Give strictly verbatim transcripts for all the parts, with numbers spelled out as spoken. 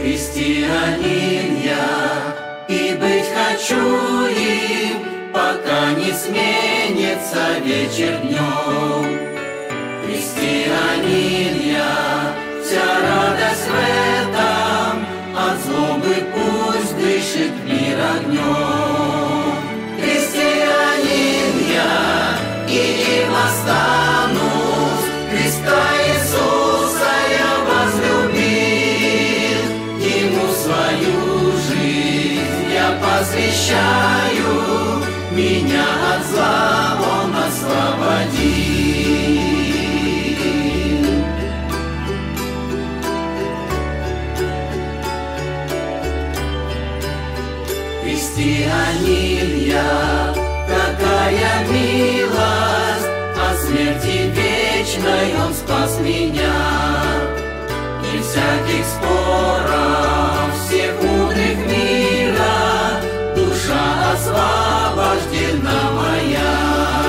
Христианин я, и быть хочу им, пока не сменится вечер днем. Христианин я, вся радость в этом, от злобы пусть дышит мир огнем. Христианин я, и им останусь, Христа Иисуса я возлюбил, Ему свою жизнь я посвящаю, меня от зла Он освободил. Христианин я, какая милость, от смерти вечной Он спас меня. И всяких споров, всех мудрых мира, душа освобождена моя.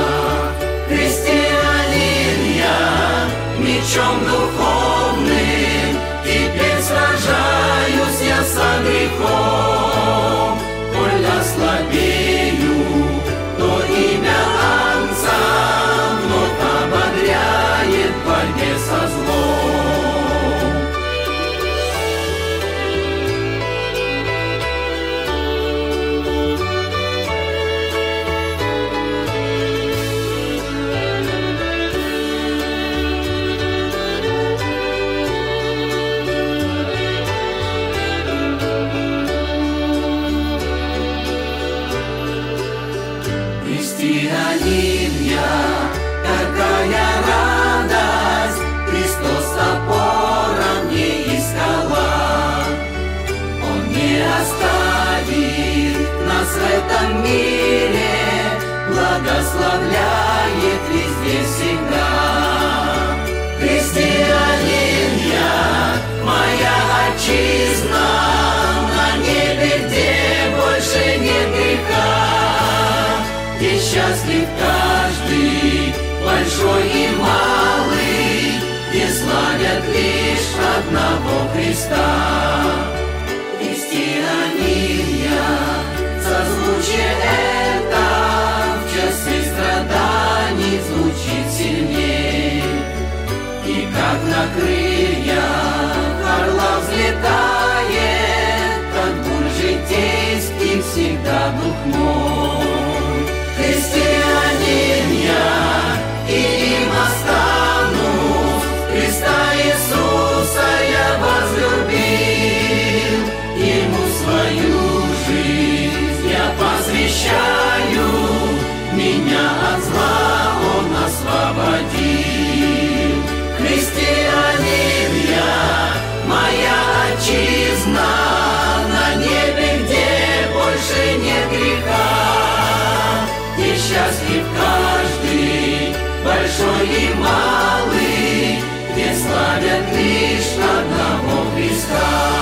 Христианин я, мечом духовным, теперь сражаюсь я со грехом. Коль ослабею, то имя Агнца вновь ободряет в борьбе со злом. Христианин я, какая радость, Христос опора мне и скала. Он не оставит нас в этом мире, благословляет везде всегда. Христианин я, моя отчизна, на небе, где больше нет греха, где счастлив каждый, большой и малый, где славят лишь одного Христа. Христианин я, созвучие это в часы страданий звучит сильней. И как на крыльях орла взлетает, как бурь житейских всегда дух мой. Христианин я, и им останусь, Христа Иисуса я возлюбил, Ему свою жизнь я посвящаю, меня от зла Он освободил. Христианин я, моя отчизна, на небе, где больше нет греха, где счастлив каждый, большой и малый, где славят лишь одного Христа.